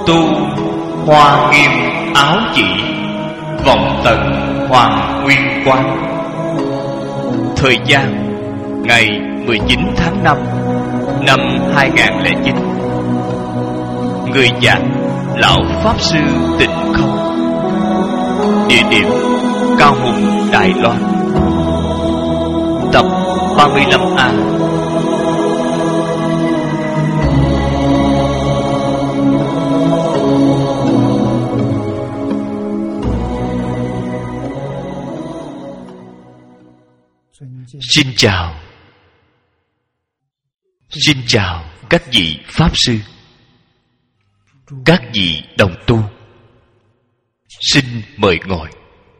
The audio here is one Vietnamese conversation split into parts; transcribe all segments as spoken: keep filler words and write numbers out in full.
Tu hoa nghiêm áo chỉ, vọng tận hoàng nguyên quán. Thời gian ngày mười chín tháng năm năm hai nghìn không trăm lẻ chín. Người giảng Lão Pháp Sư Tịnh Không. Địa điểm Cao Hùng, Đài Loan. Tập ba mươi lăm A. Xin chào. Xin chào các vị Pháp Sư, các vị đồng tu. Xin mời ngồi.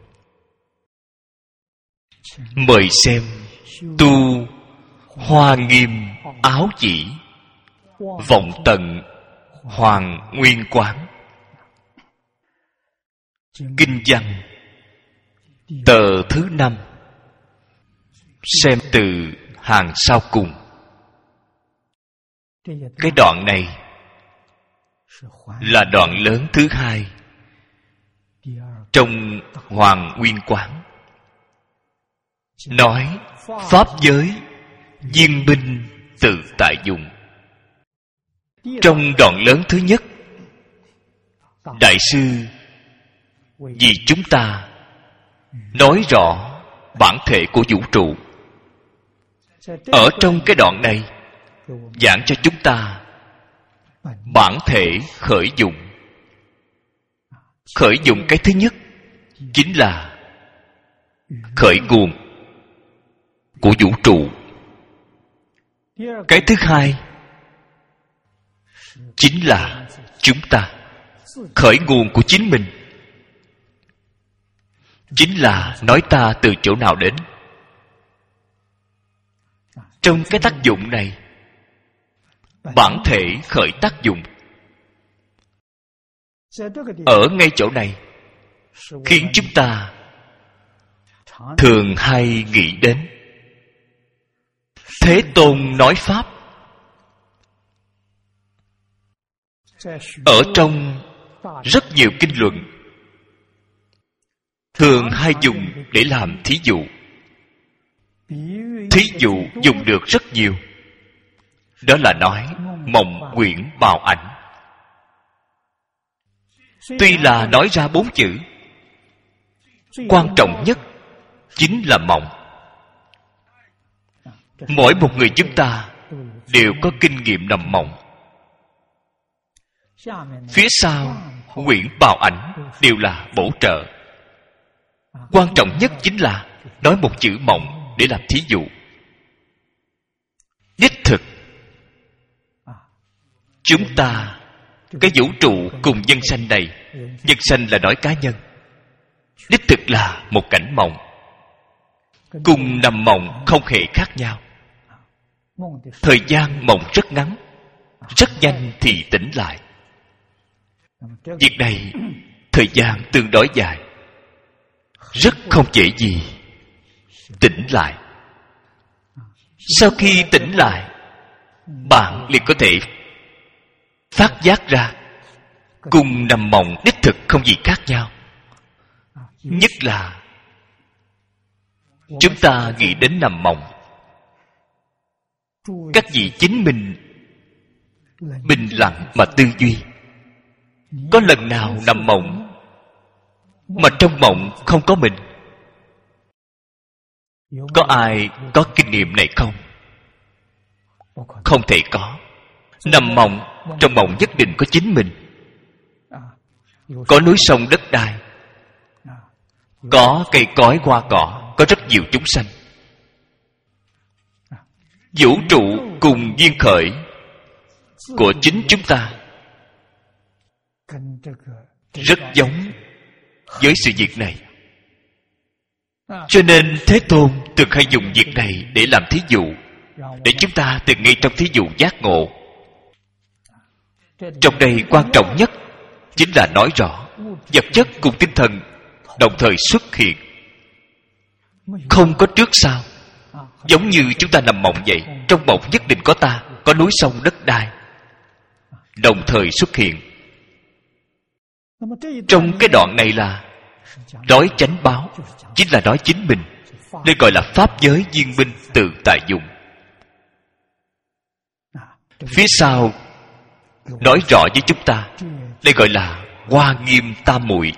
Mời xem Tu hoa nghiêm áo chỉ, vọng tận hoàng nguyên quán. Kinh văn tờ thứ năm. Xem từ hàng sau cùng. Cái đoạn này là đoạn lớn thứ hai trong Hoàng Nguyên Quán, nói pháp giới viên minh tự tại dụng. Trong đoạn lớn thứ nhất, Đại sư vì chúng ta nói rõ bản thể của vũ trụ. Ở trong cái đoạn này giảng cho chúng ta bản thể khởi dụng. Khởi dụng cái thứ nhất chính là khởi nguồn của vũ trụ. Cái thứ hai chính là chúng ta, khởi nguồn của chính mình. Chính là nói ta từ chỗ nào đến. Trong cái tác dụng này, bản thể khởi tác dụng. Ở ngay chỗ này khiến chúng ta thường hay nghĩ đến Thế Tôn nói pháp. Ở trong rất nhiều kinh luận thường hay dùng để làm thí dụ. Thí dụ dùng được rất nhiều. Đó là nói mộng quyển bào ảnh. Tuy là nói ra bốn chữ, quan trọng nhất chính là mộng. Mỗi một người chúng ta đều có kinh nghiệm nằm mộng. Phía sau quyển bào ảnh đều là bổ trợ. Quan trọng nhất chính là nói một chữ mộng để làm thí dụ. Đích thực chúng ta, cái vũ trụ cùng nhân sanh này, nhân sanh là nói cá nhân, đích thực là một cảnh mộng. Cùng nằm mộng không hề khác nhau. Thời gian mộng rất ngắn, rất nhanh thì tỉnh lại. Việc này thời gian tương đối dài, rất không dễ gì tỉnh lại. Sau khi tỉnh lại, bạn liền có thể phát giác ra cùng nằm mộng đích thực không gì khác nhau. Nhất là chúng ta nghĩ đến nằm mộng, các vị chính mình bình lặng mà tư duy. Có lần nào nằm mộng mà trong mộng không có mình? Có ai có kinh nghiệm này không? Không thể có. Nằm mộng, trong mộng nhất định có chính mình. Có núi sông đất đai, có cây cối hoa cỏ, có rất nhiều chúng sanh. Vũ trụ cùng duyên khởi của chính chúng ta rất giống với sự việc này. Cho nên Thế Tôn thường hay dùng việc này để làm thí dụ, để chúng ta từ ngay trong thí dụ giác ngộ. Trong đây quan trọng nhất chính là nói rõ vật chất cùng tinh thần đồng thời xuất hiện, không có trước sau. Giống như chúng ta nằm mộng vậy, trong mộng nhất định có ta, có núi sông đất đai đồng thời xuất hiện. Trong cái đoạn này là nói chánh báo, chính là nói chính mình, nên gọi là pháp giới viên minh tự tại dụng. Phía sau nói rõ với chúng ta, đây gọi là Hoa Nghiêm Tam Muội.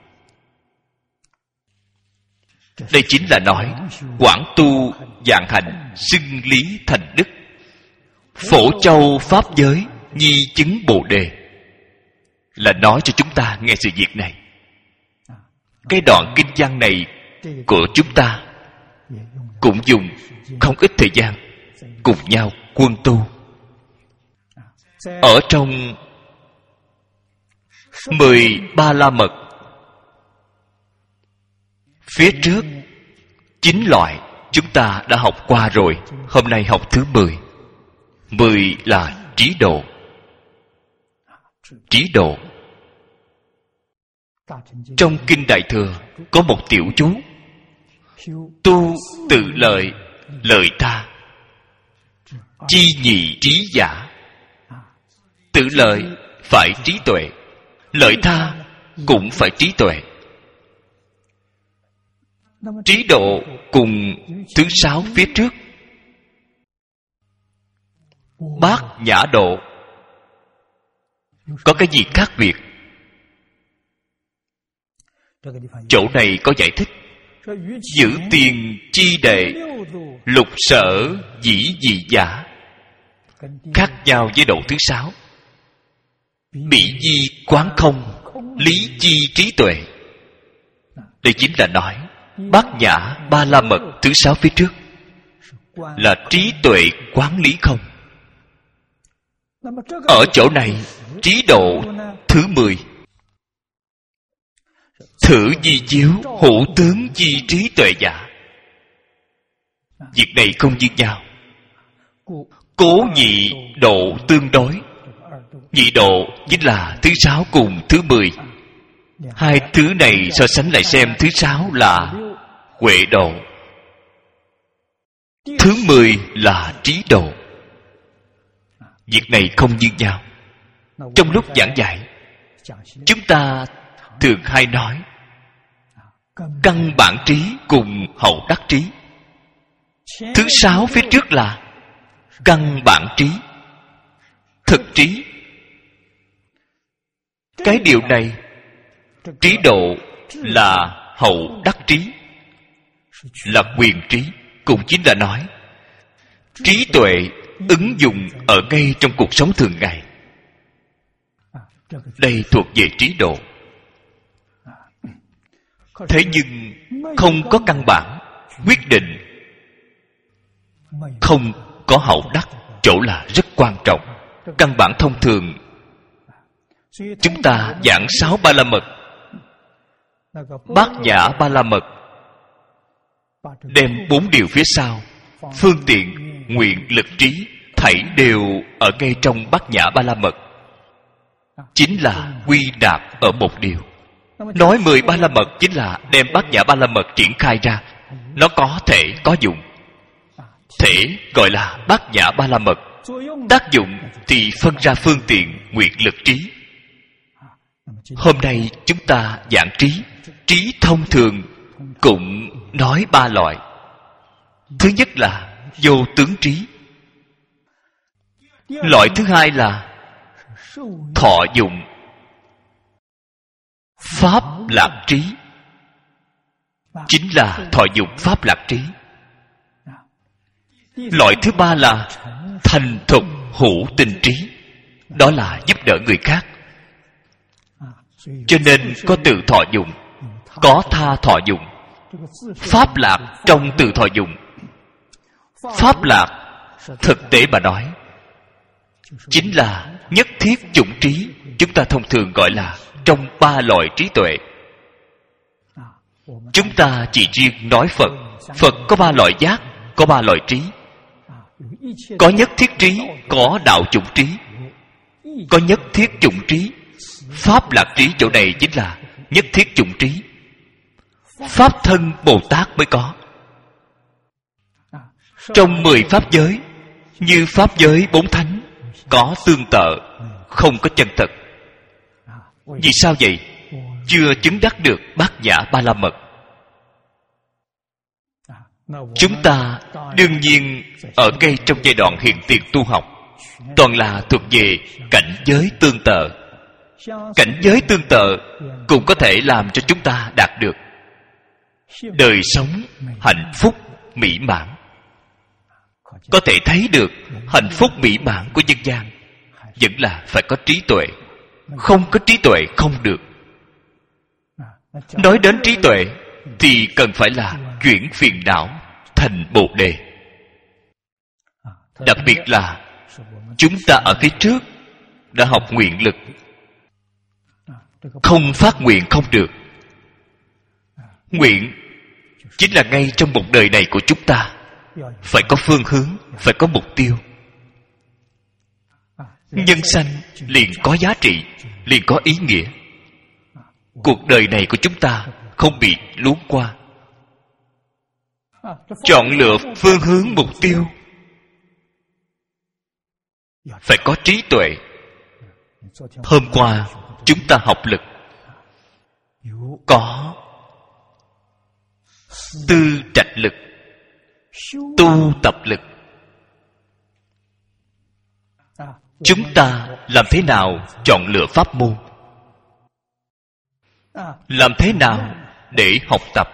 Đây chính là nói quảng tu vạn hành, xưng lý thành đức, phổ châu pháp giới, nhi chứng bồ đề, là nói cho chúng ta nghe sự việc này. Cái đoạn kinh văn này của chúng ta cũng dùng không ít thời gian cùng nhau quân tu. Ở trong mười ba la mật, phía trước chín loại chúng ta đã học qua rồi. Hôm nay học thứ mười. Mười là trí độ. Trí độ. Trong Kinh Đại Thừa có một tiểu chú: tu tự lợi, lợi ta, chi nhị trí giả. Tự lợi phải trí tuệ, lợi tha cũng phải trí tuệ. Trí độ cùng thứ sáu phía trước, bát nhã độ, có cái gì khác biệt? Chỗ này có giải thích: giữ tiền chi đệ, lục sở dĩ dị giả. Khác nhau với độ thứ sáu, bị di quán không, lý chi trí tuệ. Đây chính là nói bát nhã ba la mật thứ sáu phía trước là trí tuệ quán lý không. Ở chỗ này trí độ thứ mười, thử di chiếu hữu tướng chi trí tuệ giả. Việc này không như nhau. Cố nhị độ tương đối. Nhị độ chính là thứ sáu cùng thứ mười. Hai thứ này so sánh lại xem, thứ sáu là huệ độ, thứ mười là trí độ. Việc này không như nhau. Trong lúc giảng dạy, chúng ta thường hay nói căn bản trí cùng hậu đắc trí. Thứ sáu phía trước là căn bản trí, thực trí. Cái điều này, trí độ là hậu đắc trí, là quyền trí, cũng chính là nói trí tuệ ứng dụng ở ngay trong cuộc sống thường ngày. Đây thuộc về trí độ. Thế nhưng không có căn bản quyết định, không có hậu đắc, chỗ là rất quan trọng. Căn bản thông thường chúng ta giảng sáu ba la mật, bát nhã ba la mật, đem bốn điều phía sau, phương tiện, nguyện, lực, trí, thảy đều ở ngay trong bát nhã ba la mật, chính là quy nạp ở một điều. Nói mười ba la mật chính là đem bát nhã ba la mật triển khai ra. Nó có thể có dụng. Thể gọi là bát nhã ba la mật, tác dụng thì phân ra phương tiện, nguyện, lực, trí. Hôm nay chúng ta giảng trí. Trí thông thường cũng nói ba loại. Thứ nhất là vô tướng trí. Loại thứ hai là thọ dụng, pháp lạc trí. Chính là thọ dụng pháp lạc trí. Loại thứ ba là thành thục hữu tình trí. Đó là giúp đỡ người khác. Cho nên có từ thọ dụng, có tha thọ dụng. Pháp lạc trong từ thọ dụng. Pháp lạc thực tế mà nói chính là nhất thiết chủng trí. Chúng ta thông thường gọi là trong ba loại trí tuệ. Chúng ta chỉ riêng nói Phật. Phật có ba loại giác, có ba loại trí. Có nhất thiết trí, có đạo chủng trí, có nhất thiết chủng trí. Pháp lạc trí chỗ này chính là nhất thiết chủng trí. Pháp thân Bồ Tát mới có. Trong mười pháp giới, như pháp giới bốn thánh, có tương tự, không có chân thật. Vì sao vậy? chưa chứng đắc được bát nhã ba la mật. Chúng ta đương nhiên ở ngay trong giai đoạn hiện tiền tu học, toàn là thuộc về cảnh giới tương tự. Cảnh giới tương tự cũng có thể làm cho chúng ta đạt được đời sống hạnh phúc mỹ mãn. Có thể thấy được hạnh phúc mỹ mãn của nhân gian vẫn là phải có trí tuệ. Không có trí tuệ không được. Nói đến trí tuệ thì cần phải là chuyển phiền não thành bồ đề. Đặc biệt là chúng ta ở phía trước đã học nguyện lực, không phát nguyện không được. Nguyện chính là ngay trong một đời này của chúng ta phải có phương hướng, phải có mục tiêu. Nhân sanh liền có giá trị, liền có ý nghĩa. Cuộc đời này của chúng ta không bị luống qua. Chọn lựa phương hướng mục tiêu phải có trí tuệ. Hôm qua chúng ta học lực, có tư trạch lực, tu tập lực. Chúng ta làm thế nào chọn lựa pháp môn? Làm thế nào để học tập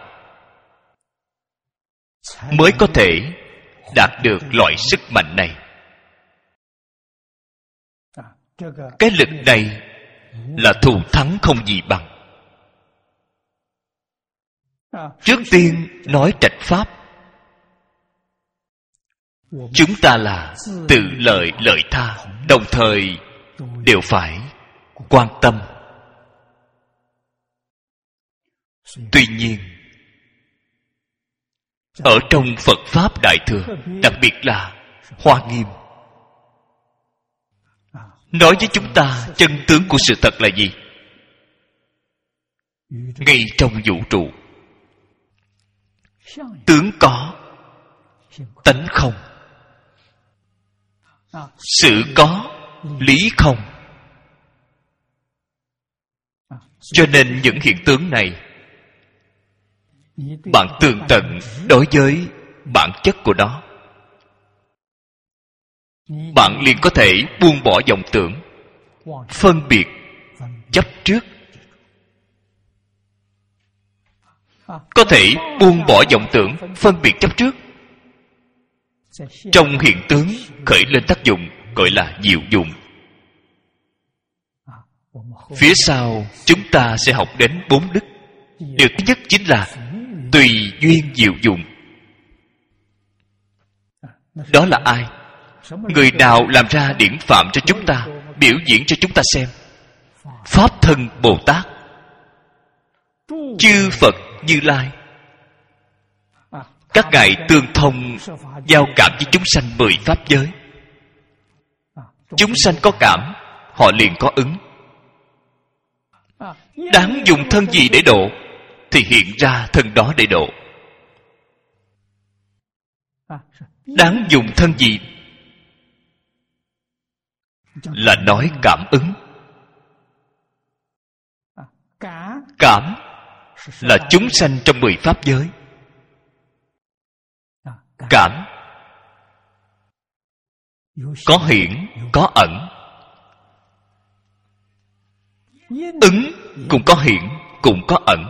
mới có thể đạt được loại sức mạnh này? Cái lực này là thù thắng không gì bằng. Trước tiên nói trạch pháp, chúng ta là tự lợi lợi tha, đồng thời đều phải quan tâm. Tuy nhiên, ở trong Phật Pháp Đại Thừa, đặc biệt là Hoa Nghiêm, nói với chúng ta chân tướng của sự thật là gì? Ngay trong vũ trụ, tướng có, tánh không. Sự có, lý không. Cho nên những hiện tướng này, bạn tường tận đối với bản chất của nó, bạn liền có thể buông bỏ vọng tưởng, phân biệt chấp trước. Có thể buông bỏ vọng tưởng, phân biệt chấp trước. Trong hiện tướng khởi lên tác dụng gọi là diệu dụng. Phía sau chúng ta sẽ học đến bốn đức. Điều thứ nhất chính là tùy duyên diệu dụng. Đó là ai? Người nào làm ra điển phạm cho chúng ta, biểu diễn cho chúng ta xem? Pháp thân Bồ Tát, chư Phật Như Lai. Các ngài tương thông giao cảm với chúng sanh mười pháp giới. Chúng sanh có cảm, họ liền có ứng. Đáng dùng thân gì để độ thì hiện ra thân đó để độ. Đáng dùng thân gì là nói cảm ứng. Cảm là chúng sanh trong mười pháp giới. Cảm có hiển, có ẩn. Ứng cũng có hiển, cũng có ẩn.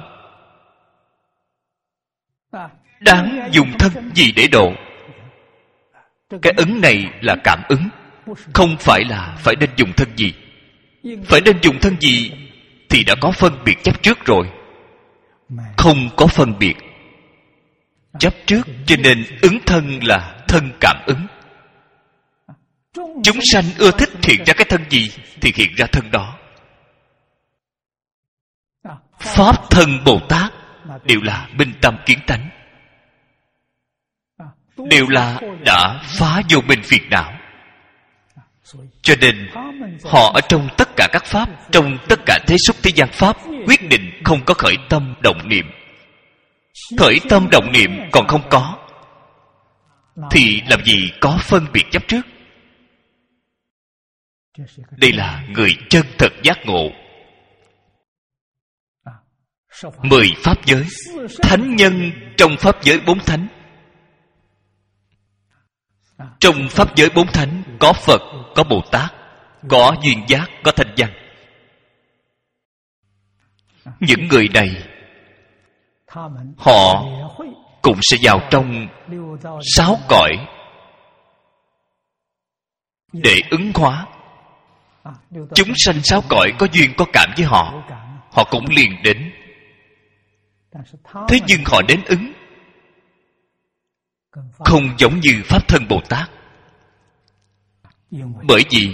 Đáng dùng thân gì để độ? Cái ứng này là cảm ứng, không phải là phải nên dùng thân gì. Phải nên dùng thân gì thì đã có phân biệt chấp trước rồi. Không có phân biệt chấp trước, cho nên ứng thân là thân cảm ứng. Chúng sanh ưa thích hiện ra cái thân gì thì hiện ra thân đó. Pháp thân Bồ Tát đều là minh tâm kiến tánh, đều là đã phá vô minh phiền não. Cho nên họ ở trong tất cả các pháp, trong tất cả thế xuất thế gian pháp, quyết định không có khởi tâm động niệm. Khởi tâm động niệm còn không có thì làm gì có phân biệt chấp trước? Đây là người chân thật giác ngộ. mười pháp giới, thánh nhân trong pháp giới bốn thánh. Trong pháp giới bốn thánh có Phật, có Bồ Tát, có duyên giác, có thanh văn. Những người này họ cũng sẽ vào trong sáu cõi để ứng hóa. Chúng sanh sáu cõi có duyên có cảm với họ, họ cũng liền đến. Thế nhưng họ đến ứng không giống như Pháp Thân Bồ Tát. Bởi vì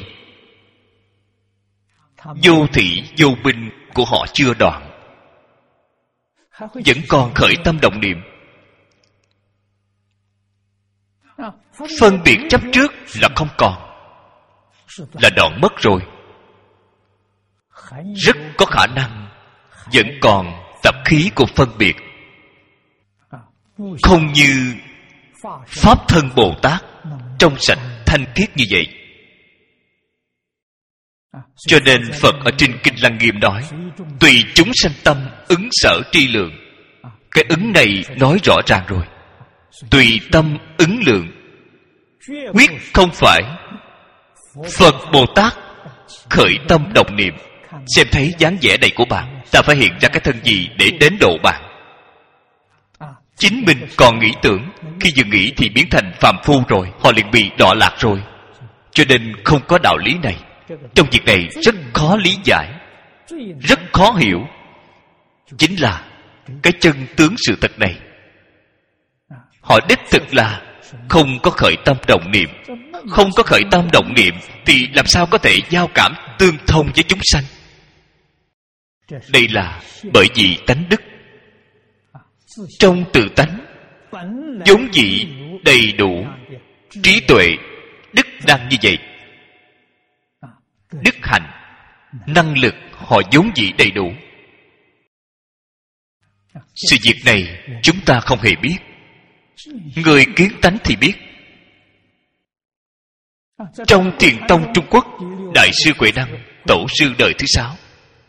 vô thị vô minh của họ chưa đoạn, vẫn còn khởi tâm động niệm. Phân biệt chấp trước là không còn, là đoạn mất rồi. Rất có khả năng vẫn còn tập khí của phân biệt, không như Pháp Thân Bồ Tát trong sạch thanh khiết như vậy. Cho nên Phật ở trên Kinh Lăng Nghiêm nói: tùy chúng sanh tâm ứng sở tri lượng. Cái ứng này nói rõ ràng rồi. Tùy tâm ứng lượng, quyết không phải Phật Bồ Tát khởi tâm động niệm, xem thấy dáng vẻ này của bạn, ta phải hiện ra cái thân gì để đến độ bạn. Chính mình còn nghĩ tưởng, khi vừa nghĩ thì biến thành phàm phu rồi, họ liền bị đọa lạc rồi. Cho nên không có đạo lý này. Trong việc này rất khó lý giải, rất khó hiểu. Chính là cái chân tướng sự thật này. Họ đích thực là không có khởi tâm động niệm. Không có khởi tâm động niệm thì làm sao có thể giao cảm tương thông với chúng sanh? Đây là bởi vì tánh đức. Trong tự tánh vốn dĩ đầy đủ trí tuệ, đức năng như vậy. Đức hạnh, năng lực họ vốn dĩ đầy đủ. Sự việc này chúng ta không hề biết. Người kiến tánh thì biết. Trong Thiền Tông Trung Quốc, Đại sư Huệ Năng, tổ sư đời thứ sáu,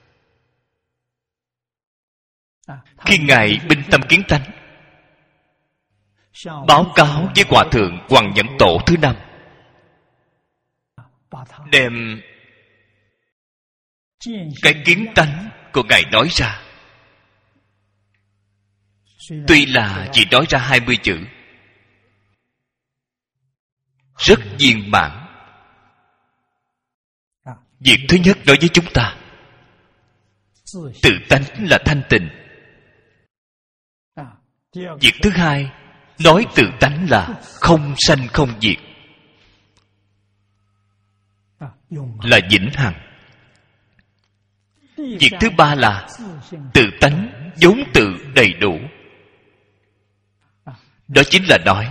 khi Ngài binh tâm kiến tánh, báo cáo với Hòa Thượng Hoằng Nhẫn Tổ thứ năm, đem cái kiến tánh của Ngài nói ra. Tuy là chỉ nói ra hai mươi chữ, rất viên mãn. Việc thứ nhất nói với chúng ta, tự tánh là thanh tịnh. Việc thứ hai nói tự tánh là không sanh không diệt, là vĩnh hằng. Việc thứ ba là tự tánh vốn tự đầy đủ. Đó chính là nói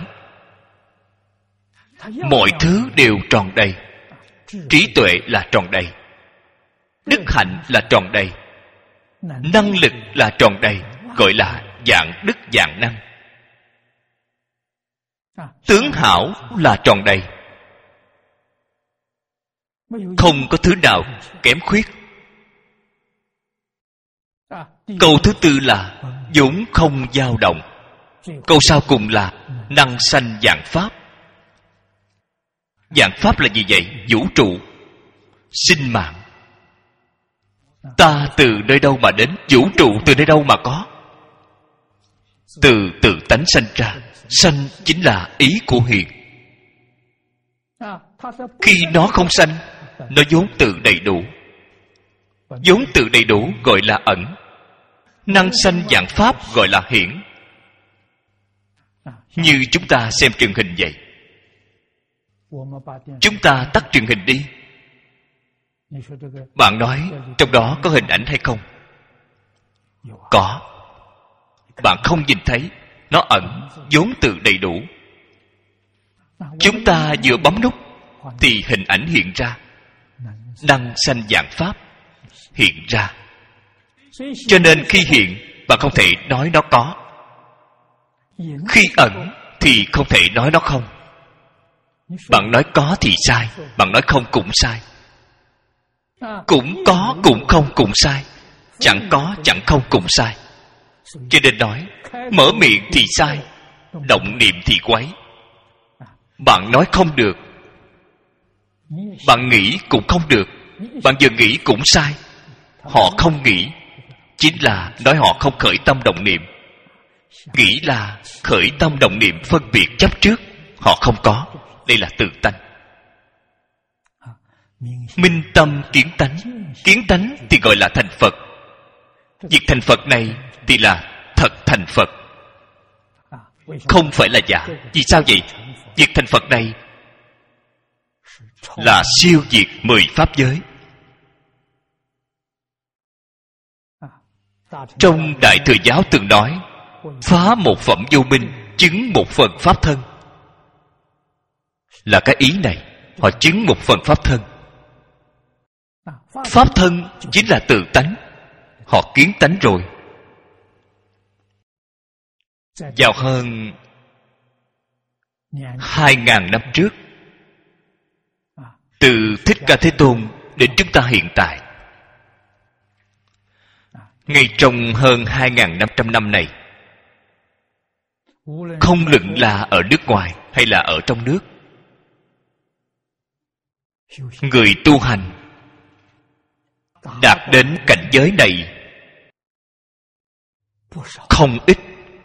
mọi thứ đều tròn đầy. Trí tuệ là tròn đầy, đức hạnh là tròn đầy, năng lực là tròn đầy, gọi là dạng đức dạng năng. Tướng hảo là tròn đầy, không có thứ nào kém khuyết. Câu thứ tư là vốn không dao động. Câu sau cùng là năng sanh vạn pháp. Vạn pháp là gì vậy? Vũ trụ, sinh mạng. Ta từ nơi đâu mà đến? Vũ trụ từ nơi đâu mà có? Từ tự tánh sanh ra. Sanh chính là ý của Hiền. Khi nó không sanh, nó vốn tự đầy đủ. Vốn tự đầy đủ gọi là ẩn. Năng sanh vạn pháp gọi là hiển. Như chúng ta xem truyền hình vậy. Chúng ta tắt truyền hình đi. Bạn nói trong đó có hình ảnh hay không? Có. Bạn không nhìn thấy. Nó ẩn, vốn tự đầy đủ. Chúng ta vừa bấm nút thì hình ảnh hiện ra. Năng sanh vạn pháp hiện ra. Cho nên khi hiện, bạn không thể nói nó có. Khi ẩn thì không thể nói nó không. Bạn nói có thì sai, bạn nói không cũng sai. Cũng có cũng không cũng sai, chẳng có chẳng không cũng sai. Cho nên nói mở miệng thì sai, động niệm thì quấy. Bạn nói không được, bạn nghĩ cũng không được, bạn vừa nghĩ cũng sai. Họ không nghĩ, chính là nói họ không khởi tâm động niệm. Nghĩ là khởi tâm động niệm phân biệt chấp trước, họ không có. Đây là tự tánh. Minh tâm kiến tánh. Kiến tánh thì gọi là thành Phật. Việc thành Phật này thì là thật thành Phật, không phải là giả. Vì sao vậy? Việc thành Phật này là siêu diệt mười pháp giới. Trong Đại Thừa Giáo từng nói phá một phẩm vô minh, chứng một phần pháp thân. Là cái ý này. Họ chứng một phần pháp thân. Pháp thân chính là tự tánh. Họ kiến tánh rồi. Vào hơn hai ngàn năm trước, từ Thích Ca Thế Tôn đến chúng ta hiện tại, ngay trong hơn hai ngàn năm trăm năm này, không luận là ở nước ngoài hay là ở trong nước, người tu hành đạt đến cảnh giới này không ít.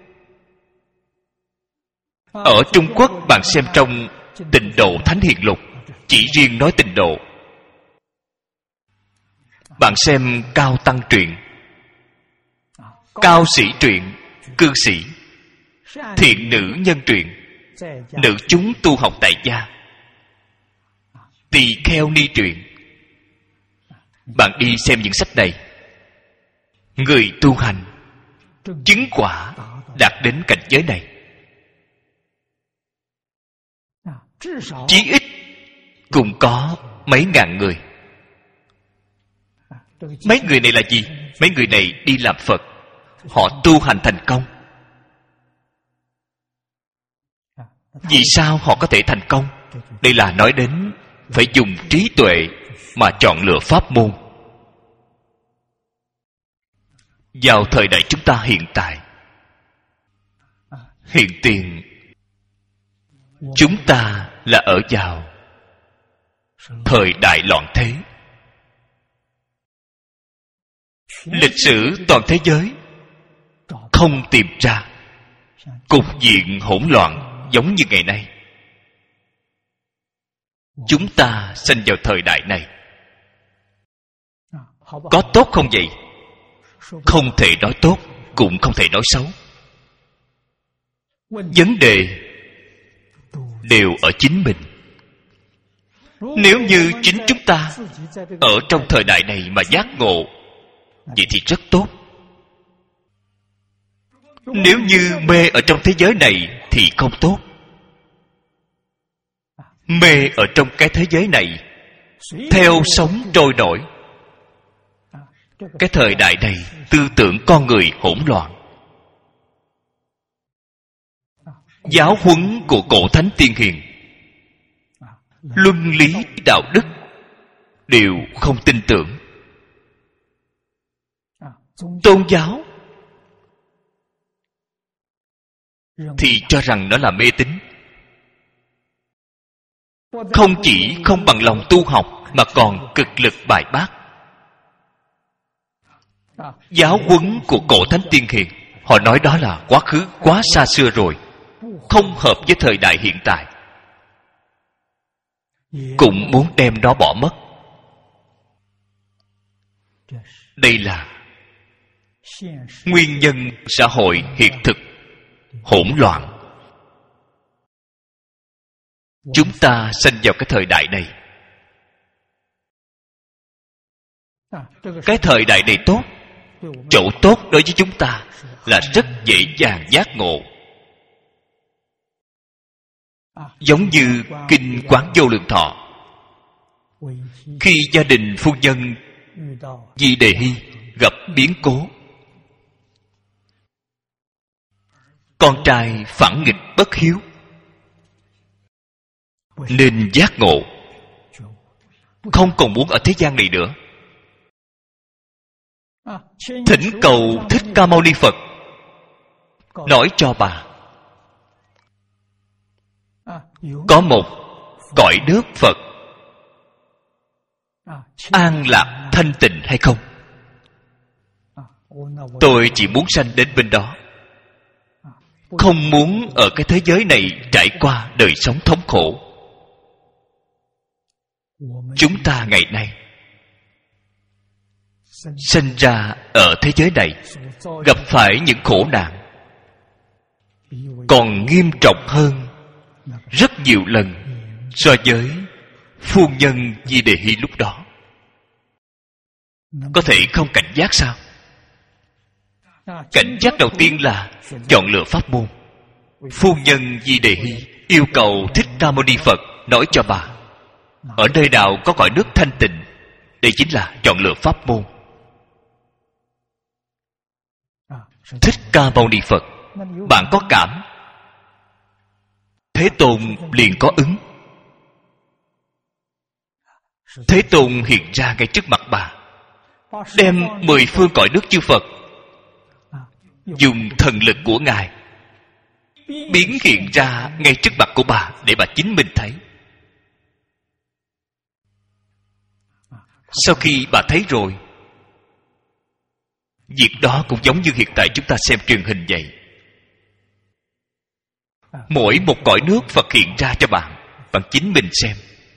Ở Trung Quốc, bạn xem trong Tịnh Độ Thánh Hiền Lục, chỉ riêng nói tịnh độ. Bạn xem Cao Tăng truyện, Cao Sĩ truyện, Cư Sĩ, Thiện Nữ Nhân truyện, Nữ chúng tu học tại gia, Tỳ Kheo Ni truyện. Bạn đi xem những sách này, người tu hành chứng quả đạt đến cảnh giới này, chí ít cũng có mấy ngàn người. Mấy người này là gì? Mấy người này đi làm Phật, họ tu hành thành công. Vì sao họ có thể thành công? Đây là nói đến phải dùng trí tuệ mà chọn lựa pháp môn. Vào thời đại chúng ta hiện tại, hiện tiền chúng ta là ở vào thời đại loạn thế. Lịch sử toàn thế giới không tìm ra cục diện hỗn loạn giống như ngày nay. Chúng ta sinh vào thời đại này, có tốt không vậy? Không thể nói tốt, cũng không thể nói xấu. Vấn đề đều ở chính mình. Nếu như chính chúng ta ở trong thời đại này mà giác ngộ, vậy thì rất tốt. Nếu như mê ở trong thế giới này thì không tốt. Mê ở trong cái thế giới này, theo sống trôi nổi. Cái thời đại này tư tưởng con người hỗn loạn. Giáo huấn của cổ thánh tiên hiền, luân lý đạo đức đều không tin tưởng. Tôn giáo thì cho rằng nó là mê tín. Không chỉ không bằng lòng tu học, mà còn cực lực bài bác. Giáo huấn của cổ thánh tiên hiền, họ nói đó là quá khứ quá xa xưa rồi, không hợp với thời đại hiện tại, cũng muốn đem nó bỏ mất. Đây là nguyên nhân xã hội hiện thực hỗn loạn. Chúng ta sinh vào cái thời đại này. Cái thời đại này tốt. Chỗ tốt đối với chúng ta là rất dễ dàng giác ngộ. Giống như Kinh Quán Vô Lượng Thọ, khi gia đình phu nhân Di Đề Hy gặp biến cố, con trai phản nghịch bất hiếu, nên giác ngộ, không còn muốn ở thế gian này nữa. Thỉnh cầu Thích Ca Mâu Ni Phật nói cho bà có một cõi nước Phật an lạc thanh tịnh hay không? Tôi chỉ muốn sanh đến bên đó, không muốn ở cái thế giới này trải qua đời sống thống khổ. Chúng ta ngày nay sinh ra ở thế giới này, gặp phải những khổ nạn còn nghiêm trọng hơn rất nhiều lần so với phu nhân Di Đề Hy lúc đó. Có thể không cảnh giác sao? Cảnh giác đầu tiên là chọn lựa pháp môn. Phu nhân Di Đề Hy yêu cầu Thích Ca Mâu Ni Phật nói cho bà ở nơi nào có cõi nước thanh tịnh. Đây chính là chọn lựa pháp môn. Thích Ca Mâu Ni Phật, bạn có cảm, Thế Tôn liền có ứng. Thế Tôn hiện ra ngay trước mặt bà, đem mười phương cõi nước chư Phật dùng thần lực của Ngài biến hiện ra ngay trước mặt của bà để bà chính mình thấy. Sau khi bà thấy rồi, việc đó cũng giống như hiện tại chúng ta xem truyền hình vậy. Mỗi một cõi nước Phật hiện ra cho bạn, bạn chính mình xem.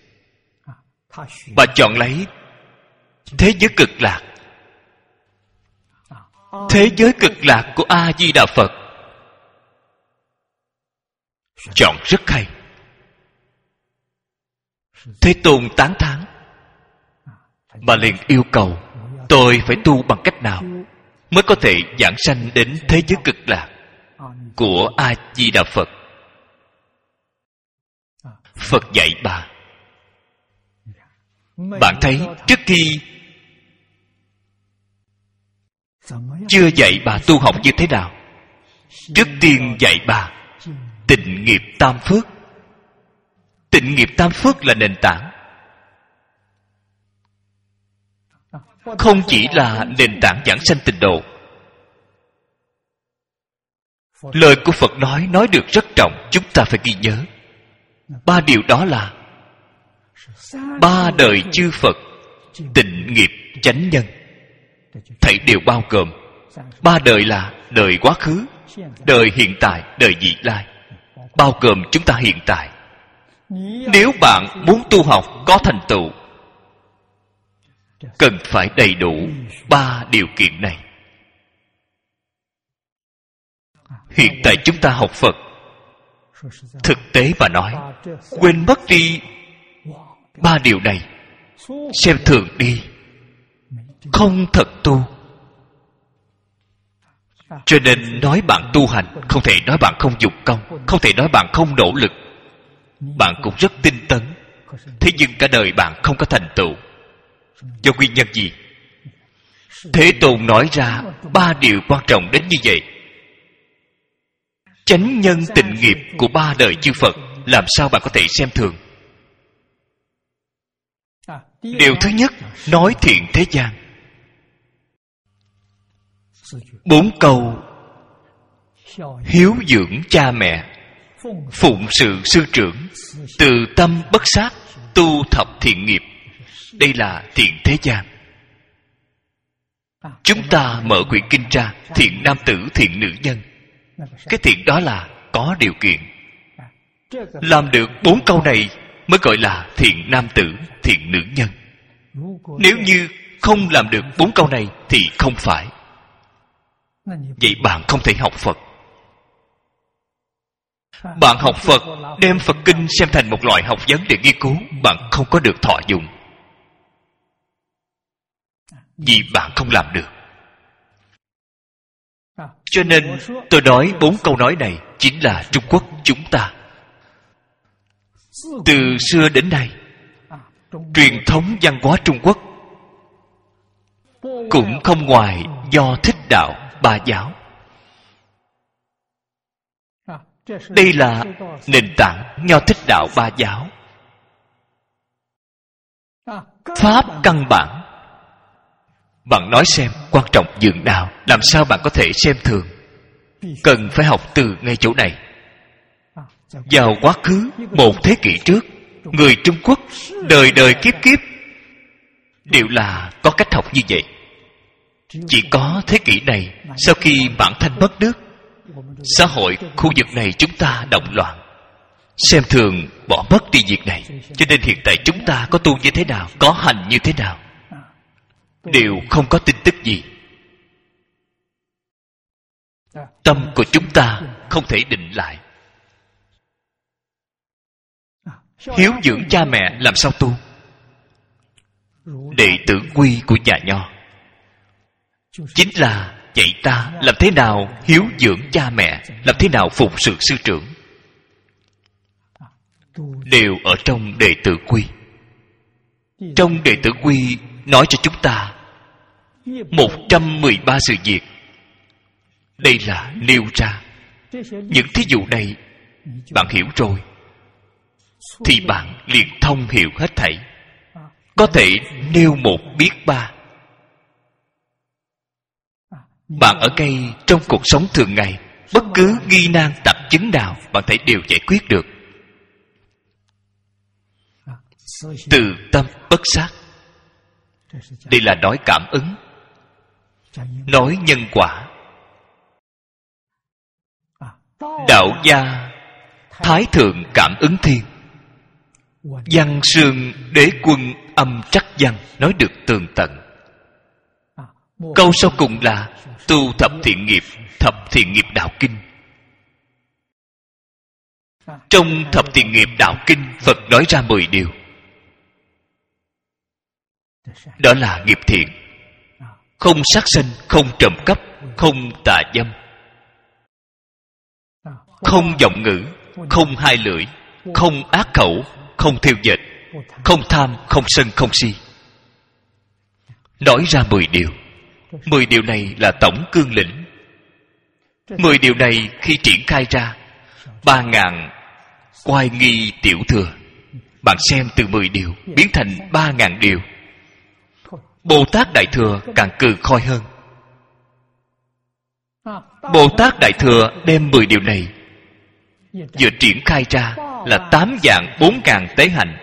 Bà chọn lấy thế giới cực lạc. Thế giới cực lạc của A Di Đà Phật chọn rất hay. Thế Tôn tán thán. Bà liền yêu cầu tôi phải tu bằng cách nào mới có thể giảng sanh đến thế giới cực lạc của A Di Đà Phật. Phật dạy bà. Bạn thấy trước khi chưa dạy bà tu học như thế nào, trước tiên dạy bà tịnh nghiệp tam phước. Tịnh nghiệp tam phước là nền tảng, không chỉ là nền tảng giảng sanh tịnh độ. Lời của Phật nói nói được rất trọng, chúng ta phải ghi nhớ. Ba điều đó là ba đời chư Phật tịnh nghiệp chánh nhân, thảy đều bao gồm. Ba đời là đời quá khứ, đời hiện tại, đời vị lai, bao gồm chúng ta hiện tại. Nếu bạn muốn tu học có thành tựu, cần phải đầy đủ ba điều kiện này. Hiện tại chúng ta học Phật, thực tế mà nói, quên mất đi ba điều này, xem thường đi, không thật tu. Cho nên nói bạn tu hành, không thể nói bạn không dụng công, không thể nói bạn không nỗ lực. Bạn cũng rất tinh tấn, thế nhưng cả đời bạn không có thành tựu. Do nguyên nhân gì? Thế Tôn nói ra ba điều quan trọng đến như vậy. Chánh nhân tịnh nghiệp của ba đời chư Phật, làm sao bạn có thể xem thường? Điều thứ nhất, nói thiện thế gian. Bốn câu: hiếu dưỡng cha mẹ, phụng sự sư trưởng, từ tâm bất sát, tu thập thiện nghiệp. Đây là thiện thế gian. Chúng ta mở quyển kinh ra, thiện nam tử, thiện nữ nhân. Cái thiện đó là có điều kiện. Làm được bốn câu này mới gọi là thiện nam tử, thiện nữ nhân. Nếu như không làm được bốn câu này thì không phải. Vậy bạn không thể học Phật. Bạn học Phật, đem Phật kinh xem thành một loại học vấn để nghiên cứu, bạn không có được thọ dụng, vì bạn không làm được. Cho nên tôi nói bốn câu nói này chính là Trung Quốc chúng ta từ xưa đến nay, truyền thống văn hóa Trung Quốc cũng không ngoài do thích đạo ba giáo. Đây là nền tảng nho thích đạo ba giáo. Pháp căn bản, bạn nói xem quan trọng dường nào, làm sao bạn có thể xem thường? cần phải học từ ngay chỗ này. Vào quá khứ một thế kỷ trước, người Trung Quốc đời đời kiếp kiếp đều là có cách học như vậy. Chỉ có thế kỷ này, sau khi Mãn Thanh mất nước, xã hội khu vực này chúng ta động loạn, xem thường bỏ mất đi việc này. Cho nên hiện tại chúng ta có tu như thế nào, có hành như thế nào, đều không có tin tức gì. Tâm của chúng ta không thể định lại. Hiếu dưỡng cha mẹ làm sao tu? Đệ tử quy của nhà Nho chính là dạy ta làm thế nào hiếu dưỡng cha mẹ, làm thế nào phụng sự sư trưởng, đều ở trong đệ tử quy. Trong đệ tử quy nói cho chúng ta một trăm mười ba sự việc. Đây là nêu ra. Những thí dụ này bạn hiểu rồi thì bạn liền thông hiểu hết thảy. Có thể nêu một biết ba. Bạn ở ngay trong cuộc sống thường ngày, bất cứ nghi nan tạp chứng nào bạn thấy đều giải quyết được. Từ tâm bất sát. Đây là nói cảm ứng, nói nhân quả. Đạo gia Thái thượng cảm ứng thiên, văn xương đế quân âm trắc văn, nói được tường tận. Câu sau cùng là tu thập thiện nghiệp, thập thiện nghiệp đạo kinh. Trong thập thiện nghiệp đạo kinh, Phật nói ra mười điều. Đó là nghiệp thiện: không sát sanh, không trộm cắp, không tà dâm, không vọng ngữ, không hai lưỡi, không ác khẩu, không thêu dệt, không tham, không sân, không si. Nói ra mười điều. Mười điều này là tổng cương lĩnh. Mười điều này khi triển khai ra, ba ngàn oai nghi tiểu thừa. Bạn xem từ mười điều biến thành ba ngàn điều. Bồ Tát Đại Thừa càng cừ khoi hơn. Bồ Tát Đại Thừa đem mười điều này vừa triển khai ra là tám vạn bốn ngàn tế hạnh.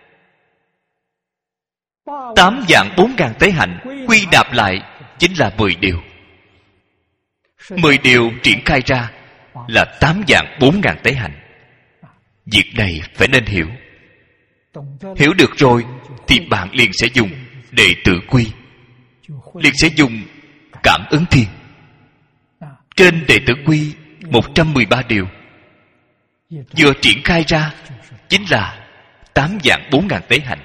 Tám vạn bốn ngàn tế hạnh quy nạp lại chính là mười điều. Mười điều triển khai ra là tám vạn bốn ngàn tế hạnh. Việc này phải nên hiểu. Hiểu được rồi thì bạn liền sẽ dùng đệ tử quy, liền sẽ dùng cảm ứng thiên. Trên đệ tử quy một trăm mười ba điều vừa triển khai ra chính là tám vạn bốn ngàn tế hạnh.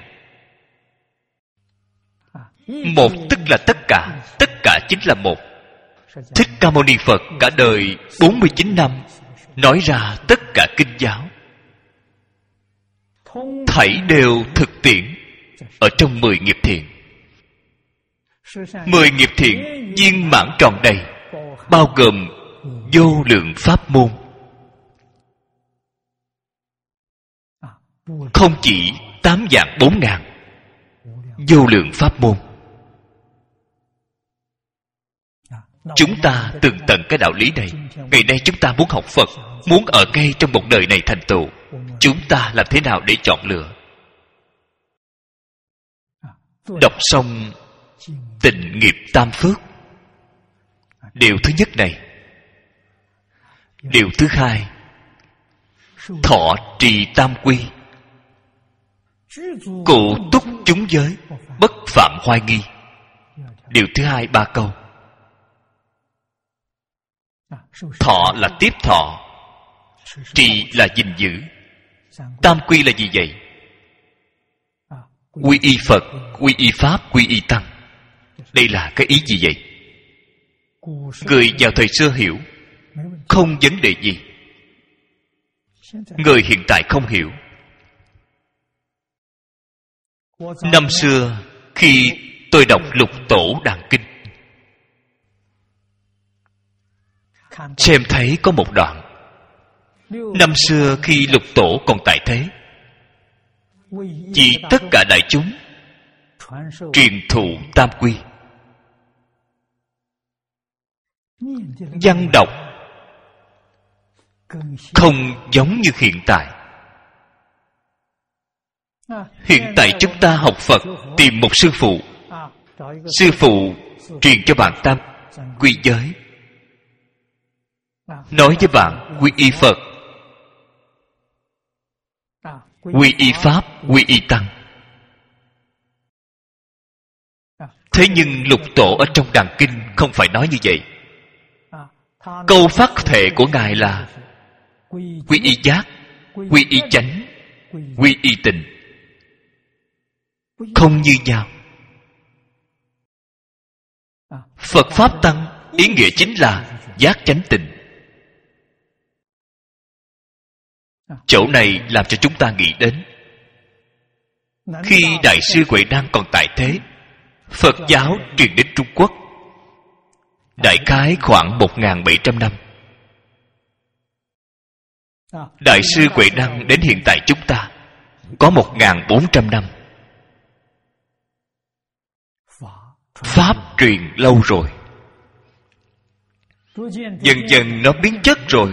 Một tức là tất cả, tất cả chính là một. Thích Ca Mâu Ni Phật cả đời bốn mươi chín năm nói ra tất cả kinh giáo, thảy đều thực tiễn ở trong mười nghiệp thiện. Mười nghiệp thiện viên mãn tròn đầy, bao gồm vô lượng pháp môn. Không chỉ tám vạn bốn ngàn, vô lượng pháp môn. Chúng ta tường tận cái đạo lý này. Ngày nay chúng ta muốn học Phật, muốn ở ngay trong một đời này thành tựu, chúng ta làm thế nào để chọn lựa? Đọc xong Tịnh Nghiệp Tam Phước, điều thứ nhất này. Điều thứ hai, thọ trì tam quy, cụ túc chúng giới, bất phạm hoai nghi. Điều thứ hai ba câu. Thọ là tiếp thọ, trì là gìn giữ, tam quy là gì vậy? Quy y Phật, quy y Pháp, quy y Tăng. Đây là cái ý gì vậy? Người vào thời xưa hiểu, không vấn đề gì. Người hiện tại không hiểu. Năm xưa khi tôi đọc Lục Tổ Đàn Kinh, xem thấy có một đoạn. Năm xưa khi Lục Tổ còn tại thế, chỉ tất cả đại chúng truyền thụ tam quy. Văn đọc không giống như hiện tại. Hiện tại chúng ta học Phật, tìm một sư phụ. Sư phụ truyền cho bạn tam quy giới, nói với bạn quy y Phật, quy y Pháp, quy y Tăng. Thế nhưng Lục Tổ ở trong Đàn Kinh không phải nói như vậy. Câu phát thệ của Ngài là quy y giác, quy y chánh, quy y tình. Không như nhau. Phật Pháp Tăng ý nghĩa chính là giác chánh tình. Chỗ này làm cho chúng ta nghĩ đến, khi Đại sư Huệ Năng còn tại thế, Phật giáo truyền đến Trung Quốc đại khái khoảng một nghìn bảy trăm năm. Đại sư Huệ Năng đến hiện tại chúng ta có một nghìn bốn trăm năm. Pháp truyền lâu rồi, dần dần nó biến chất rồi.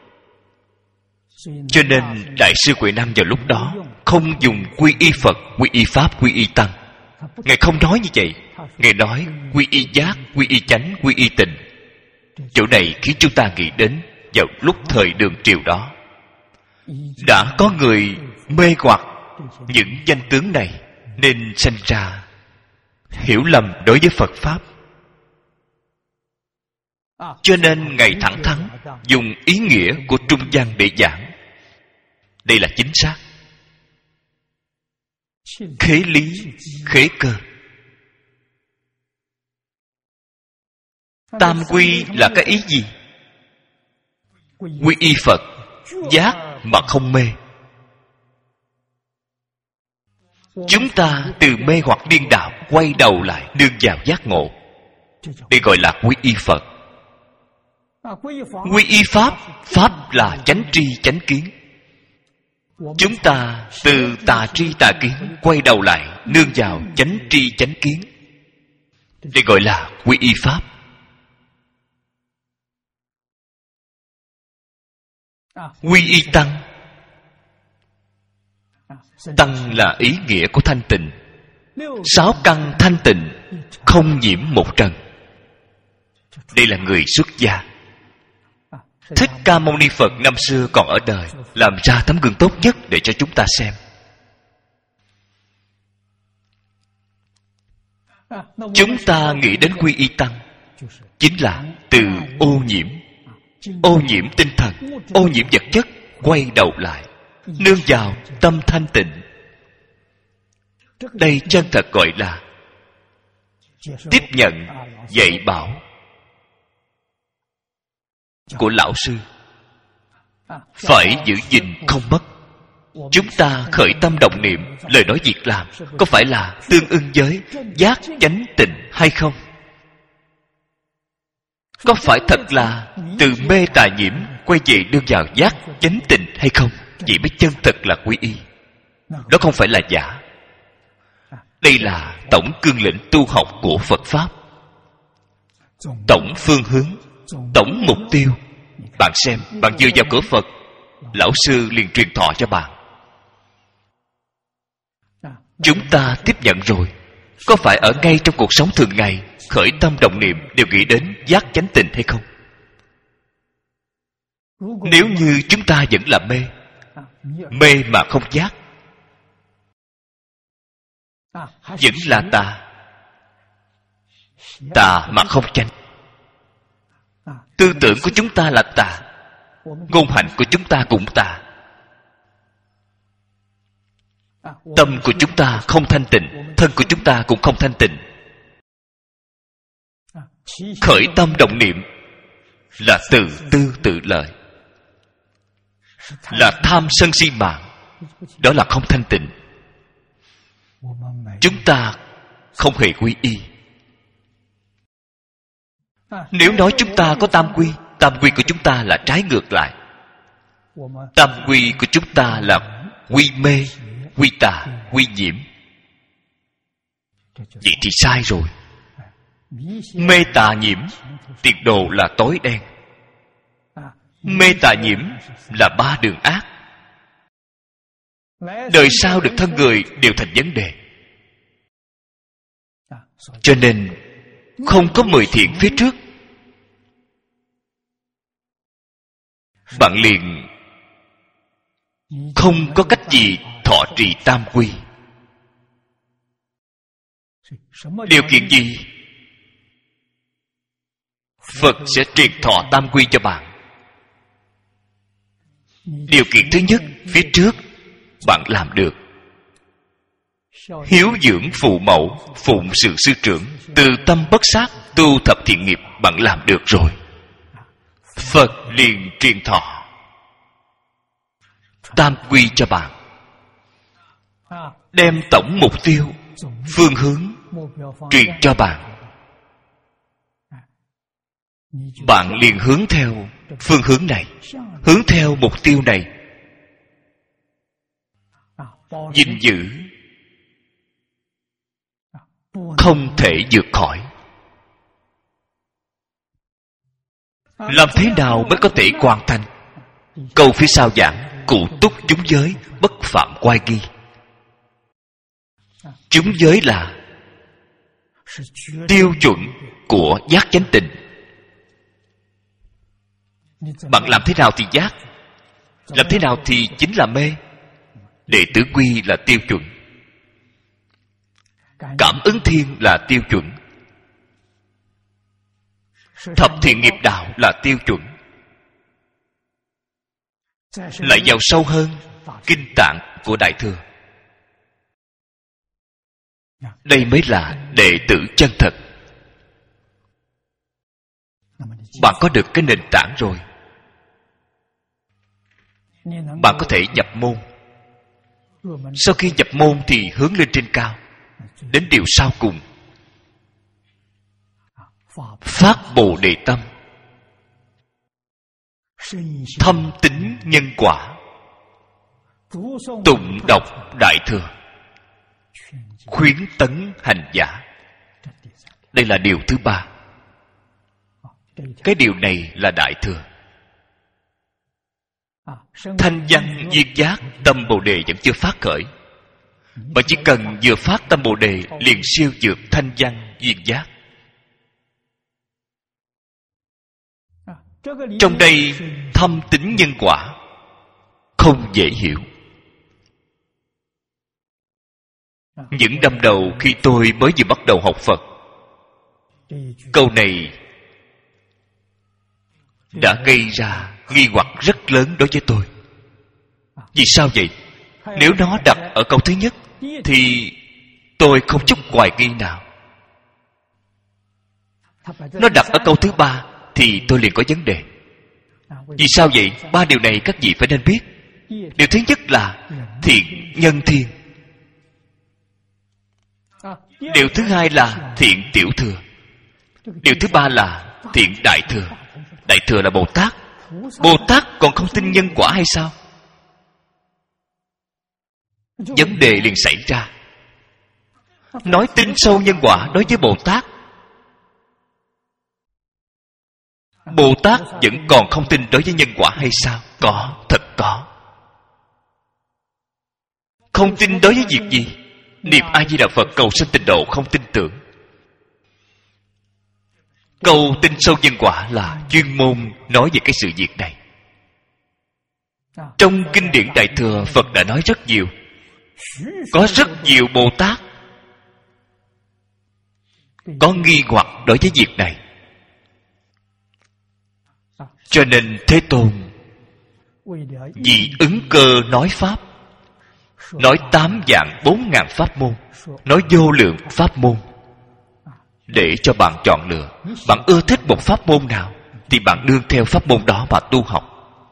Cho nên Đại sư Huệ Năng vào lúc đó không dùng quy y Phật, quy y Pháp, quy y Tăng. Ngài không nói như vậy. Ngài nói quy y giác, quy y chánh, quy y tình. Chỗ này khiến chúng ta nghĩ đến vào lúc thời Đường Triều đó đã có người mê hoặc những danh tướng này, nên sanh ra hiểu lầm đối với Phật Pháp. Cho nên Ngài thẳng thắn dùng ý nghĩa của trung văn để giảng. Đây là chính xác. Khế lý, khế cơ. Tam quy là cái ý gì? Quy y Phật, giác mà không mê. Chúng ta từ mê hoặc điên đạo quay đầu lại nương vào giác ngộ. Đây gọi là quy y Phật. Quy y Pháp, Pháp là chánh tri chánh kiến. Chúng ta từ tà tri tà kiến quay đầu lại nương vào chánh tri chánh kiến. Đây gọi là quy y Pháp. Quy y Tăng. Tăng là ý nghĩa của thanh tịnh. Sáu căn thanh tịnh, không nhiễm một trần. Đây là người xuất gia. Thích Ca Mâu Ni Phật năm xưa còn ở đời làm ra tấm gương tốt nhất để cho chúng ta xem. Chúng ta nghĩ đến quy y Tăng chính là từ ô nhiễm, ô nhiễm tinh thần, ô nhiễm vật chất, quay đầu lại nương vào tâm thanh tịnh. Đây chân thật gọi là tiếp nhận dạy bảo của lão sư. Phải giữ gìn không mất. Chúng ta khởi tâm động niệm, lời nói việc làm có phải là tương ưng với giác chánh tịnh hay không? Có phải thật là từ mê tà nhiễm quay về đương vào giác chánh tịnh hay không? Vậy mới chân thật là quy y. Đó không phải là giả. Đây là tổng cương lĩnh tu học của Phật Pháp, tổng phương hướng, tổng mục tiêu. Bạn xem, bạn vừa vào cửa Phật, lão sư liền truyền thọ cho bạn. Chúng ta tiếp nhận rồi. Có phải ở ngay trong cuộc sống thường ngày, khởi tâm động niệm đều nghĩ đến giác chánh tịnh hay không? Nếu như chúng ta vẫn là mê, mê mà không giác, vẫn là tà, tà mà không chánh. Tư tưởng của chúng ta là tà, ngôn hành của chúng ta cũng tà. Tâm của chúng ta không thanh tịnh, thân của chúng ta cũng không thanh tịnh. Khởi tâm động niệm là tự tư tự lợi, là tham sân si mạng. Đó là không thanh tịnh. Chúng ta không hề quy y. Nếu nói chúng ta có tam quy, tam quy của chúng ta là trái ngược lại. Tam quy của chúng ta là quy mê, quy tà, quy nhiễm. Vậy thì sai rồi. Mê tà nhiễm, tiền đồ là tối đen. Mê tà nhiễm là ba đường ác. Đời sau được thân người đều thành vấn đề. Cho nên không có mười thiện phía trước, bạn liền không có cách gì thọ trì tam quy. Điều kiện gì? Phật sẽ truyền thọ tam quy cho bạn. Điều kiện thứ nhất, phía trước bạn làm được. Hiếu dưỡng phụ mẫu, phụng sự sư trưởng, từ tâm bất sát, tu thập thiện nghiệp, bạn làm được rồi. Phật liền truyền thọ tam quy cho bạn, đem tổng mục tiêu, phương hướng truyền cho bạn. Bạn liền hướng theo phương hướng này, hướng theo mục tiêu này, gìn giữ, không thể vượt khỏi. Làm thế nào mới có thể hoàn thành? Câu phía sau giảng: cụ túc chúng giới, bất phạm oai nghi. Chúng giới là tiêu chuẩn của giác chánh tình. Bạn làm thế nào thì giác, làm thế nào thì chính là mê. Đệ tử quy là tiêu chuẩn, cảm ứng thiên là tiêu chuẩn, thập thiện nghiệp đạo là tiêu chuẩn. Lại vào sâu hơn, kinh tạng của Đại Thừa. Đây mới là đệ tử chân thật. Bạn có được cái nền tảng rồi, bạn có thể nhập môn. Sau khi nhập môn thì hướng lên trên cao, đến điều sau cùng, phát bồ đề tâm, thâm tín nhân quả, tụng đọc Đại Thừa, khuyến tấn hành giả. Đây là điều thứ ba. Cái điều này là Đại Thừa. Thanh văn duyên giác, tâm bồ đề vẫn chưa phát khởi. Bạn chỉ cần vừa phát tâm bồ đề liền siêu vượt thanh văn duyên giác. Trong đây thâm tín nhân quả không dễ hiểu. Những năm đầu khi tôi mới vừa bắt đầu học Phật, câu này đã gây ra nghi hoặc rất lớn đối với tôi. Vì sao vậy? Nếu nó đặt ở câu thứ nhất thì tôi không chút hoài nghi nào. Nó đặt ở câu thứ ba thì tôi liền có vấn đề. Vì sao vậy? Ba điều này các vị phải nên biết. Điều thứ nhất là thiện nhân thiên. Điều thứ hai là thiện tiểu thừa. Điều thứ ba là thiện đại thừa. Đại thừa là Bồ Tát. Bồ Tát còn không tin nhân quả hay sao? Vấn đề liền xảy ra. Nói tin sâu nhân quả đối với Bồ Tát, Bồ Tát vẫn còn không tin đối với nhân quả hay sao? Có, thật có. Không tin đối với việc gì? Niệm A Di Đà Phật cầu sanh tịnh độ không tin tưởng. Câu tin sâu nhân quả là chuyên môn nói về cái sự việc này. Trong kinh điển Đại Thừa, Phật đã nói rất nhiều. Có rất nhiều Bồ Tát có nghi hoặc đối với việc này. Cho nên Thế Tôn vì ứng cơ nói Pháp, nói tám vạn bốn ngàn pháp môn, nói vô lượng pháp môn, để cho bạn chọn lựa. Bạn ưa thích một pháp môn nào thì bạn nương theo pháp môn đó mà tu học.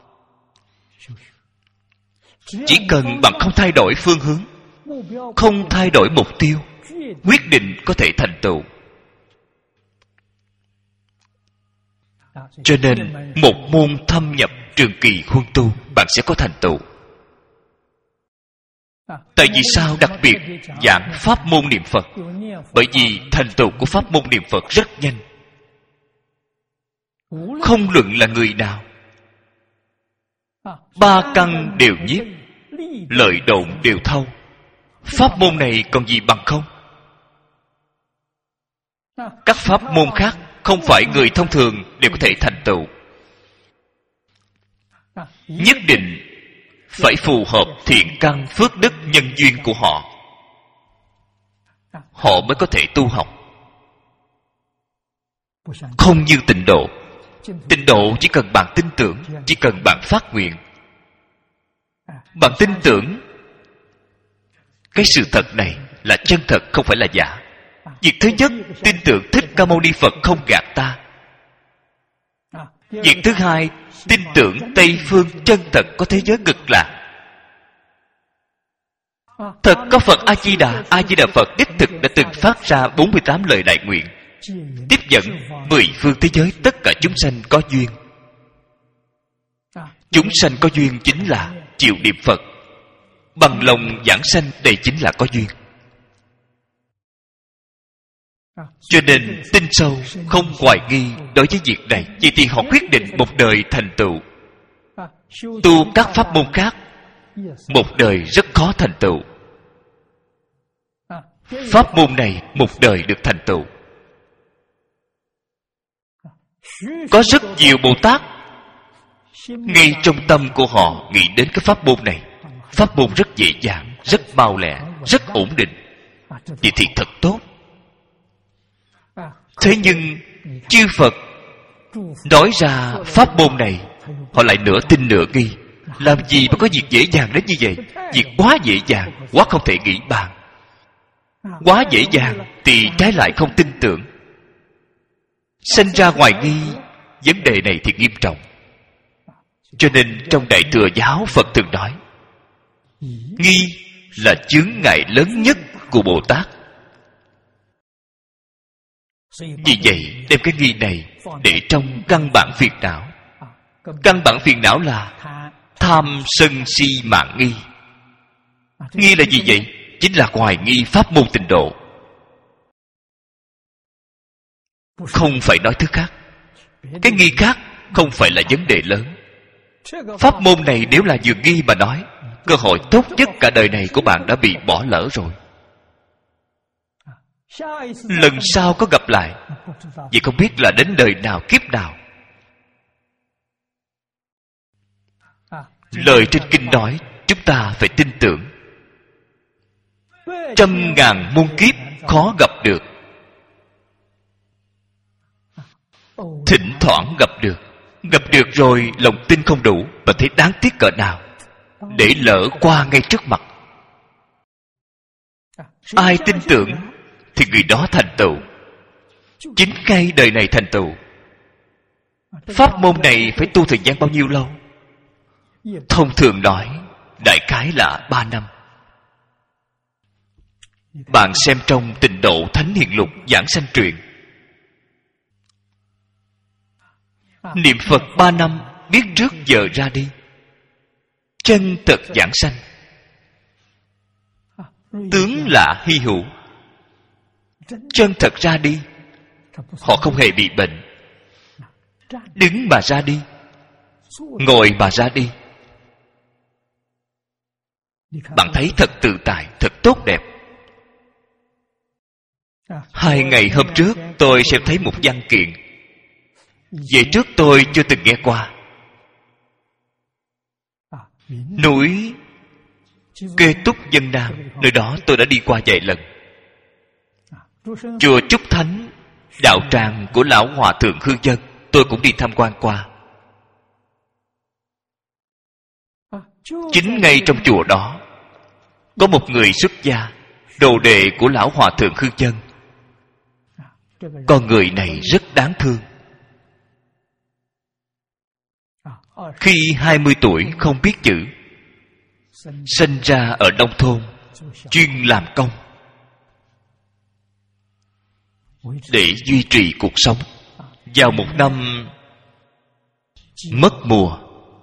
Chỉ cần bạn không thay đổi phương hướng, không thay đổi mục tiêu, quyết định có thể thành tựu. Cho nên một môn thâm nhập trường kỳ huân tu, bạn sẽ có thành tựu. Tại vì sao đặc biệt giảng pháp môn niệm Phật? Bởi vì thành tựu của pháp môn niệm Phật rất nhanh. Không luận là người nào, ba căn đều nhiếp, lợi độn đều thâu. Pháp môn này còn gì bằng không? Các pháp môn khác không phải người thông thường đều có thể thành tựu. Nhất định phải phù hợp thiện căn phước đức nhân duyên của họ, họ mới có thể tu học. Không như tịnh độ. Tịnh độ chỉ cần bạn tin tưởng, chỉ cần bạn phát nguyện, bạn tin tưởng cái sự thật này là chân thật, không phải là giả. Việc thứ nhất, tin tưởng Thích Ca Mâu Ni Phật không gạt ta. Việc thứ hai, tin tưởng Tây Phương chân thật có thế giới cực lạc. Thật có Phật A-di-đà. A-di-đà Phật đích thực đã từng phát ra bốn mươi tám lời đại nguyện, tiếp dẫn mười phương thế giới tất cả chúng sanh có duyên. Chúng sanh có duyên chính là chịu niệm Phật, bằng lòng giảng sanh, đây chính là có duyên. Cho nên tin sâu, không hoài nghi đối với việc này. Vậy thì họ quyết định một đời thành tựu. Tu các pháp môn khác, một đời rất khó thành tựu. Pháp môn này một đời được thành tựu. Có rất nhiều Bồ Tát ngay trong tâm của họ nghĩ đến cái pháp môn này. Pháp môn rất dễ dàng, rất mau lẹ, rất ổn định. Vậy thì thật tốt. Thế nhưng chư Phật nói ra pháp môn này, họ lại nửa tin nửa nghi. Làm gì mà có việc dễ dàng đến như vậy? Việc quá dễ dàng, quá không thể nghĩ bàn. Quá dễ dàng thì trái lại không tin tưởng, sinh ra hoài nghi. Vấn đề này thì nghiêm trọng. Cho nên trong Đại Thừa Giáo, Phật thường nói nghi là chướng ngại lớn nhất của Bồ Tát. Vì vậy đem cái nghi này để trong căn bản phiền não. Căn bản phiền não là tham sân si mạng nghi. Nghi là gì vậy? Chính là hoài nghi pháp môn tịnh độ. Không phải nói thứ khác. Cái nghi khác không phải là vấn đề lớn. Pháp môn này nếu là vừa nghi mà nói, cơ hội tốt nhất cả đời này của bạn đã bị bỏ lỡ rồi. Lần sau có gặp lại, vậy không biết là đến đời nào kiếp nào. Lời trên kinh nói chúng ta phải tin tưởng. Trăm ngàn muôn kiếp khó gặp được, thỉnh thoảng gặp được. Gặp được rồi lòng tin không đủ, và thấy đáng tiếc cỡ nào để lỡ qua ngay trước mặt. Ai tin tưởng thì người đó thành tựu, chính ngay đời này thành tựu. Pháp môn này phải tu thời gian bao nhiêu lâu? Thông thường nói đại khái là ba năm. Bạn xem trong Tịnh Độ Thánh Hiền Lục Giảng Sanh Truyện, niệm Phật ba năm, biết trước giờ ra đi, chân thật giảng sanh. Tướng là hy hữu, chân thật ra đi. Họ không hề bị bệnh, đứng mà ra đi, ngồi mà ra đi. Bạn thấy thật tự tại, thật tốt đẹp. Hai ngày hôm trước tôi xem thấy một văn kiện. Về trước tôi chưa từng nghe qua. Núi Kê Túc Vân Nam, nơi đó tôi đã đi qua vài lần. Chùa Trúc Thánh, đạo tràng của Lão Hòa Thượng Hư Dân, tôi cũng đi tham quan qua. Chính ngay trong chùa đó có một người xuất gia, đồ đệ của Lão Hòa Thượng Hư Dân. Con người này rất đáng thương. Khi hai mươi tuổi không biết chữ, sinh ra ở nông thôn, chuyên làm công để duy trì cuộc sống. Vào một năm mất mùa,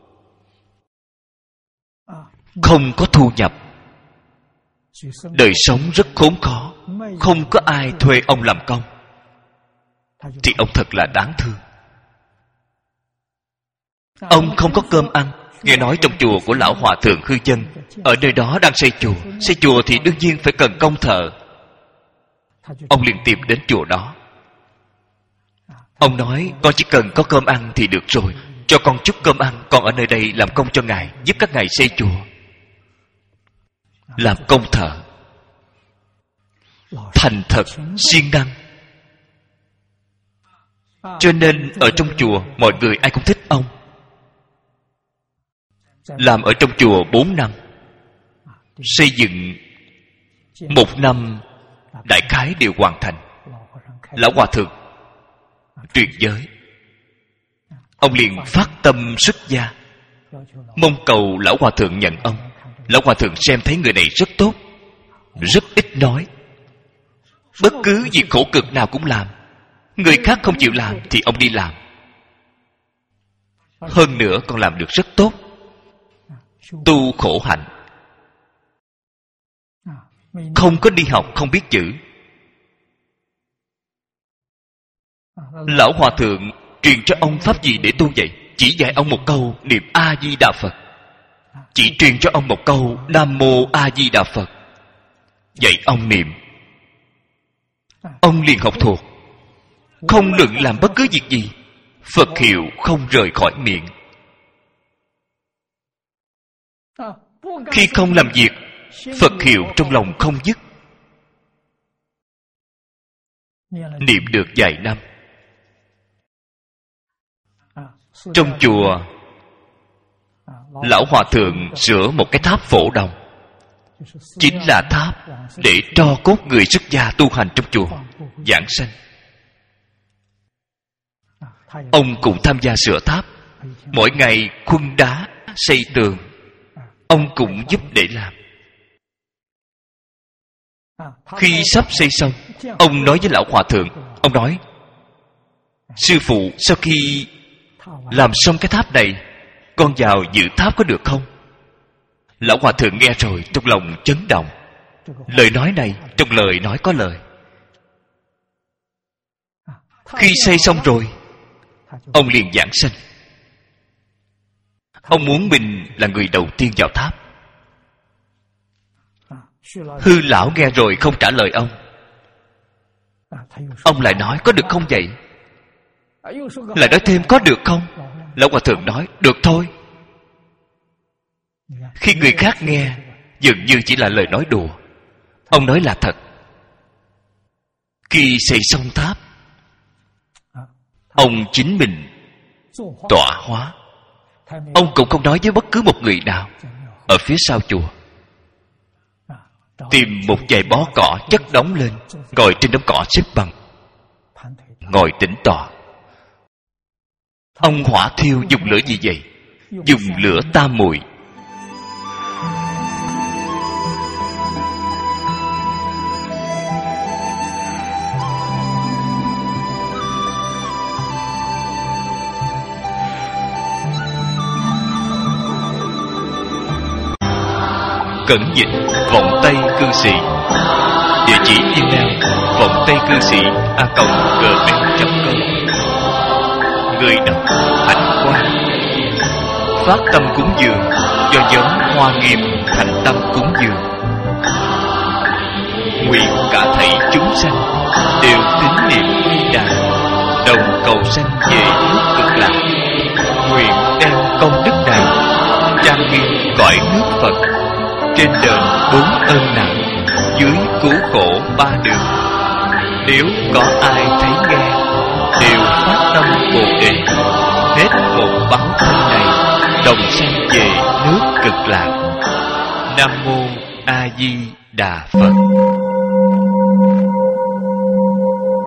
không có thu nhập, đời sống rất khốn khó, không có ai thuê ông làm công, thì ông thật là đáng thương. Ông không có cơm ăn, Nghe nói trong chùa của lão hòa thượng Hư Chân, ở nơi đó đang xây chùa. Xây chùa thì đương nhiên phải cần công thợ. Ông liền tìm đến chùa đó. Ông nói, con chỉ cần có cơm ăn thì được rồi, cho con chút cơm ăn, con ở nơi đây làm công cho ngài, giúp các ngài xây chùa. Làm công thợ, thành thật, siêng năng. Cho nên ở trong chùa mọi người ai cũng thích ông. Làm ở trong chùa bốn năm, xây dựng một năm đại khái đều hoàn thành. Lão hòa thượng tuyệt giới, ông liền phát tâm xuất gia, mong cầu lão hòa thượng nhận ông. Lão hòa thượng xem thấy người này rất tốt, rất ít nói, bất cứ việc khổ cực nào cũng làm. Người khác không chịu làm thì ông đi làm. Hơn nữa còn làm được rất tốt. Tu khổ hạnh, không có đi học không biết chữ. Lão hòa thượng truyền cho ông pháp gì để tu vậy? Chỉ dạy ông một câu niệm A Di Đà Phật, chỉ truyền cho ông một câu Nam Mô A Di Đà Phật. Dạy ông niệm, ông liền học thuộc. Không luận làm bất cứ việc gì, Phật hiệu không rời khỏi miệng. Khi không làm việc, Phật hiệu trong lòng không dứt. Niệm được vài năm. Trong chùa, lão hòa thượng sửa một cái tháp phổ đồng, chính là tháp để tro cốt người xuất gia tu hành trong chùa giảng sanh. Ông cũng tham gia sửa tháp, mỗi ngày khuân đá xây tường, ông cũng giúp để làm. Khi sắp xây xong, ông nói với lão hòa thượng, ông nói, sư phụ, sau khi làm xong cái tháp này, con vào dự tháp có được không? Lão hòa thượng nghe rồi trong lòng chấn động. Lời nói này trong lời nói có lời. Khi xây xong rồi, ông liền giảng sanh. Ông muốn mình là người đầu tiên vào tháp. Hư lão nghe rồi không trả lời ông. Ông lại nói, có được không vậy? Lại nói thêm, có được không? Lão hòa thượng nói, được thôi. Khi người khác nghe, dường như chỉ là lời nói đùa. Ông nói là thật. Khi xây xong tháp, ông chính mình tọa hóa. Ông cũng không nói với bất cứ một người nào. Ở phía sau chùa, tìm một vài bó cỏ chất đóng lên, ngồi trên đống cỏ xếp bằng, ngồi tĩnh tọa. Ông hỏa thiêu dùng lửa gì vậy? Dùng lửa tam muội. Cẩn dịch vọng tây cư sĩ. Địa chỉ email vọng tây cư sĩ a còng gmail chấm com. Người đọc Hạnh Quang. Phát tâm cúng dường do giống Hoa Nghiêm thành tâm cúng dường. Nguyện cả thảy chúng sanh đều tín niệm Di Đà, đồng cầu sanh về nước Cực Lạc. Nguyện đem công đức này trang nghiêm cõi nước Phật, trên đền bốn ơn nặng, dưới cứu khổ ba đường. Nếu có ai thấy nghe, đều phát tâm Bồ Đề, hết một báo thân này, đồng sanh về nước Cực Lạc. Nam Mô A Di Đà Phật.